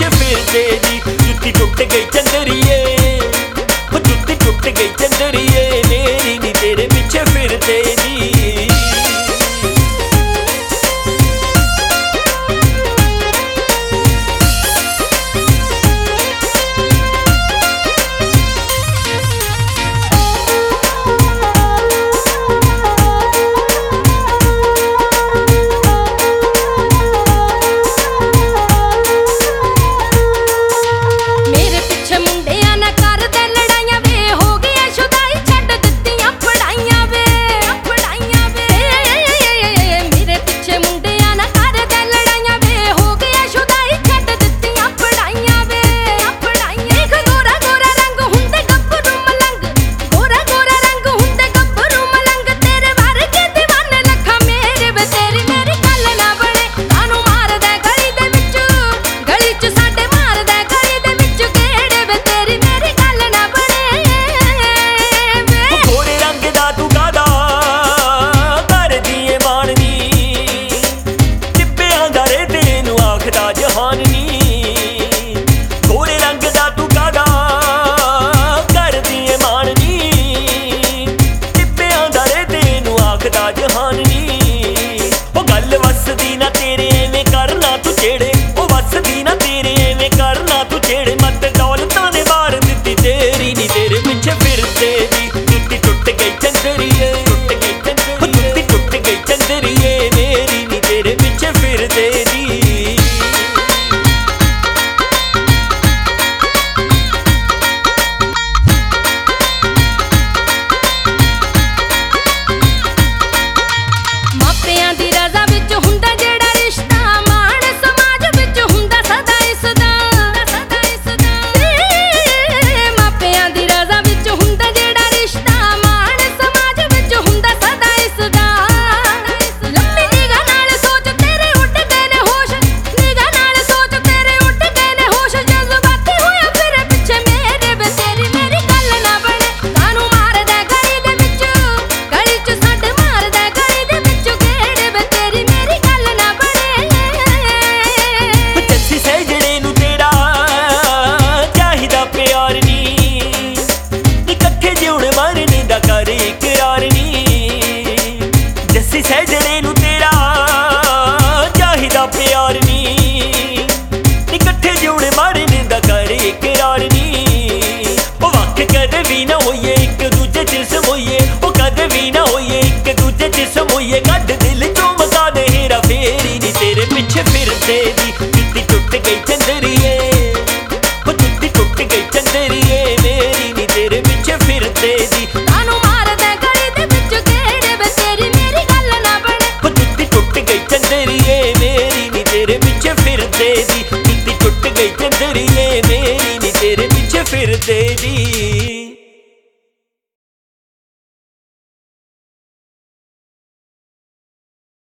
पिछे फिरदे दी। जुत्ती टुट गई चंदरिए, जुत्ती टुट गई चंदरिए मेरी नी तेरे पिछे फिरदे दी। जुत्ती टुट गई चंदरिए, जुत्ती टुट गई चंदरिए मेरी नी तेरे पिछे फिरदे दी। कानू मारदा गली दे विच गेड़े वे तेरी मेरी गल ना बने। जुत्ती टुट गई चंदरिए मेरी नी तेरे पिछे फिरदे दी। जुत्ती टुट गई चंदरिए मेरी नी तेरे पिछे फिरदे दी।